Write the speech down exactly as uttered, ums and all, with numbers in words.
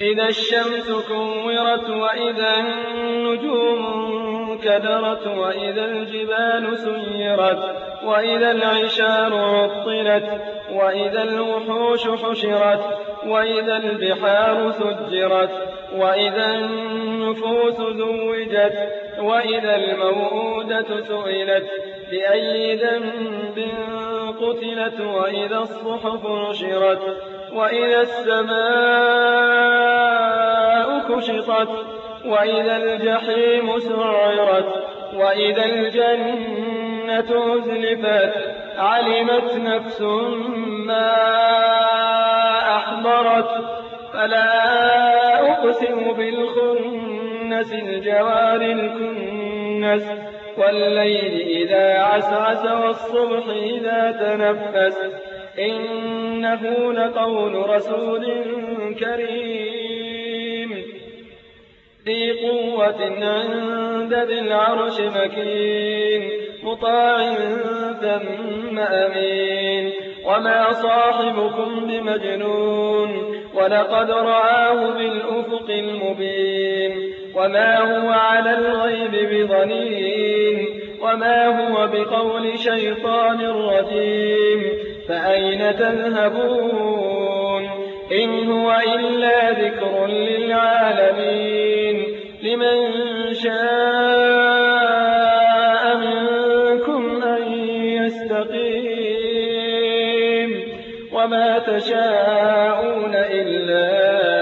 إذا الشمس كورت وإذا النجوم كدرت وإذا الجبال سيرت وإذا العشار عطلت وإذا الوحوش حشرت وإذا البحار سجرت وإذا النفوس زوجت وإذا الموءودة سئلت بأي ذنب قتلت وإذا الصحف نشرت وإذا السماء كشطت وإذا الجحيم سعرت وإذا الجنة أزلفت علمت نفس ما أحضرت فلا أقسم بالخنس الجوار الكنس والليل إذا عسعس والصبح إذا تنفس إنه لقول رسول كريم ذي قوة عند ذي العرش مكين مطاع ثم أمين وما صاحبكم بمجنون ولقد رآه بالأفق المبين وما هو على الغيب بضنين وما هو بقول شيطان رجيم فأين تذهبون إن هو إلا ذكر للعالمين لمن شاء منكم أن يستقيم وما تشاءون إلا